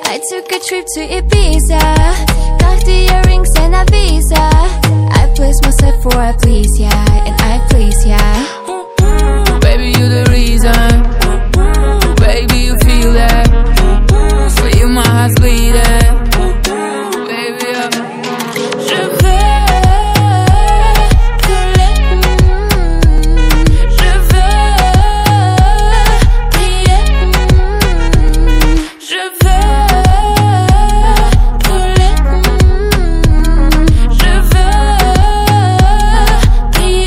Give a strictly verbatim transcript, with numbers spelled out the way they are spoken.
I took a trip to Ibiza, got the earrings and a visa. I placed myself for a please, yeah, and I please, yeah.